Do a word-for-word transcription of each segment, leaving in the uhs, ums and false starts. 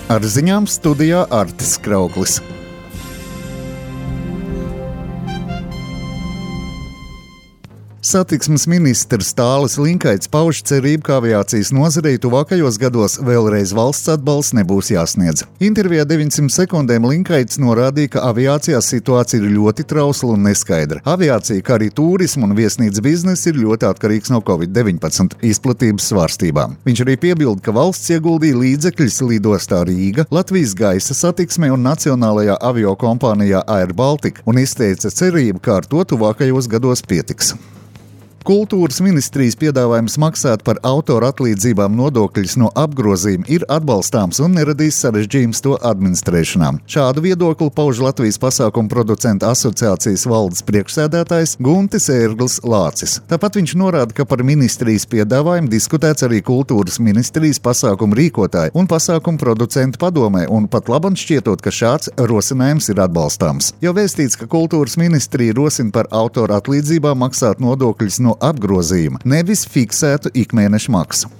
Ar ziņām studijā Artis Krauklis. Satiksmes ministrs Tālis Linkaits pauž cerību, ka aviācijas nozarei tuvākajos gados vēlreiz valsts atbalsts nebūs jāsniedz. Intervijā deviņsimt sekundēm Linkaits norādīja, ka aviācijā situācija ir ļoti trausla un neskaidra. Aviācija, kā arī turismu un viesnīcu biznesa ir ļoti atkarīgs no covid deviņpadsmit izplatības svārstībām. Viņš arī piebilda, ka valsts ieguldīja līdzekļus lidostā Rīga, Latvijas gaisa satiksmē un nacionālajā aviokompānijā Air Baltica un izteica cerību, ka ar to tuvākajos gados pietiks. Kultūras ministrijas piedāvājums maksāt par autora atlīdzībām nodokļus no apgrozījuma ir atbalstāms un neradīs sarežģījums to administrēšanām. Šādu viedokli pauž Latvijas pasākumu producentu asociācijas valdes priekšsēdētājs Guntis Ērglis Lācis. Tāpat viņš norāda, ka par ministrijas piedāvājumu diskutēts arī Kultūras ministrijas pasākumu rīkotāji un pasākumu producentu padomē, un pat labam šķietot, ka šāds rosinājums ir atbalstāms. Jau vēstīts, ka Kultūras ministrija rosina par autora atlīdzībām maksāt nodokļus no apgrozījuma, nevis fiksētu ikmēneša maksu.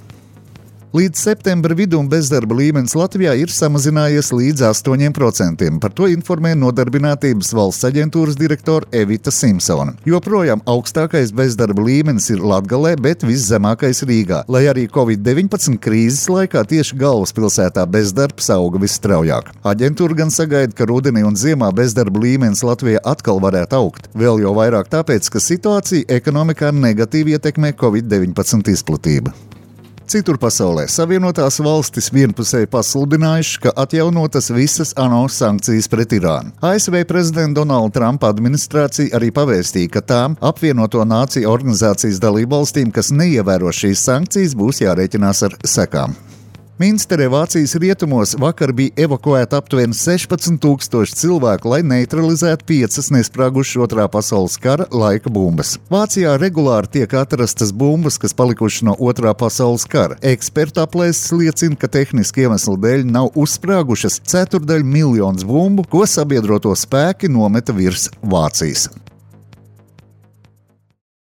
Līdz septembra vidum bezdarba līmenis Latvijā ir samazinājies līdz astoņiem procentiem. Par to informē Nodarbinātības valsts aģentūras direktore Evita Simpsone. Joprojām augstākais bezdarba līmenis ir Latgalē, bet viszemākais Rīgā, lai arī covid deviņpadsmit krīzes laikā tieši galvaspilsētā bezdarbs auga visstraujāk. Aģentūra gan sagaida, ka rudenī un ziemā bezdarba līmenis Latvijā atkal varētu augt. Vēl jau vairāk tāpēc, ka situācija ekonomikā negatīvi ietekmē covid deviņpadsmit izplatība. Citur pasaulē Savienotās valstis vienpusēji pasludinājuši, ka atjaunotas visas ANO sankcijas pret Irānu. A S V prezidenta Donalda Trumpa administrācija arī pavēstīja, ka tām apvienoto nāciju organizācijas dalībvalstīm, kas neievēro šīs sankcijas, būs jārēķinās ar sekām. Minsterē, Vācijas rietumos, vakar bija evakuēta aptuveni sešpadsmit tūkstoši cilvēku, lai neutralizētu piecas nesprāgušas otrā pasaules kara laika bumbas. Vācijā regulāri tiek atrastas bumbas, kas palikušas no otrā pasaules kara. Ekspertu aplēses liecina, ka tehniski iemeslu dēļ nav uzsprāgušas ceturdaļa miljonus bumbu, ko sabiedroto spēki nometa virs Vācijas.